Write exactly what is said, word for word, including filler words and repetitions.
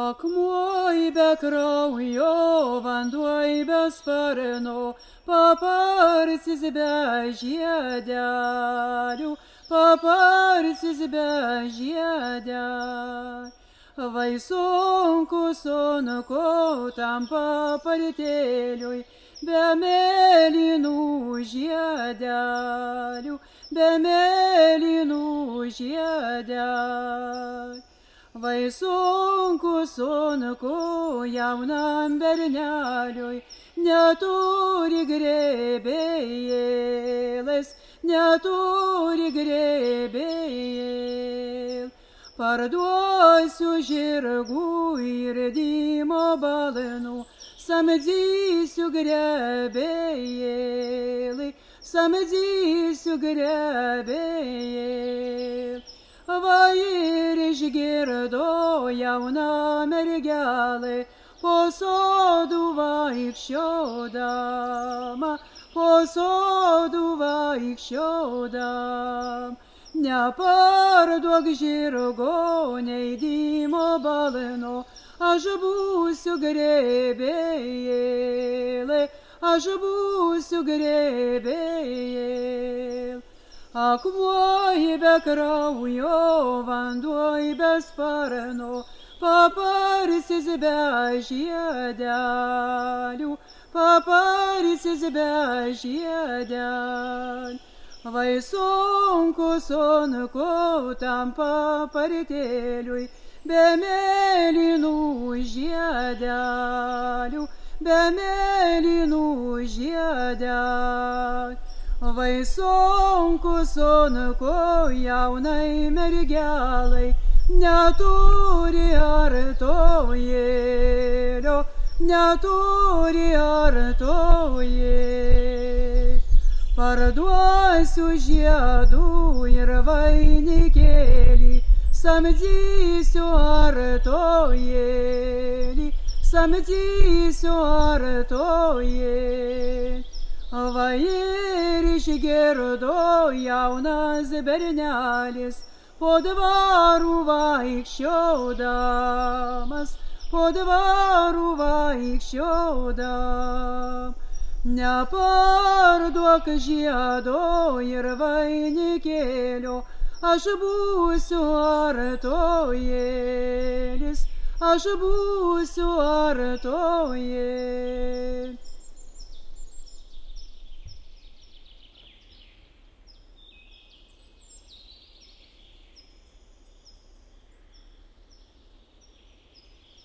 Akmuo be kraujo, vanduo be sparno, paparcis be žiedelių, paparcis be žiedelių. Vai sunku, sunku tam papartėliui, be mėlynų žiedelių, be mėlynų žiedelių. Vai sunku, sunku jaunam berneliui, neturi grebėjėlės, neturi grebėjėl. Parduosiu žirgų ir dymo balnų, samdysiu grebėjėlį, samdysiu grebėjėlį. Va ir išgirdo jauna mergelė, po sodų vaikščiodama, po sodų vaikščiodama. Neparduok žirgo, nei dymo balno, aš būsiu grebėjėlė, aš būsiu grebėjėlė. Akmuo be kraujo, vanduo be sparno, paparcis be žiedelių, paparcis be žiedelių. Vai sunku, sunku tam papartėliui, be mėlynų žiedelių, be mėlynų žiedelių. Vai sunku, sunku jaunai mergelai, neturi artojėlio, neturi artojėlio. Parduosiu žiedų ir vainikėlį, samdysiu artojėlį, samdysiu artojėlį. Va ir išgirdo jaunas bernelis, po dvarų vaikščiodamas, po dvarų vaikščiodam. Neparduok žiedo ir vainikėlio, aš būsiu artojėlis, aš būsiu artojėlis.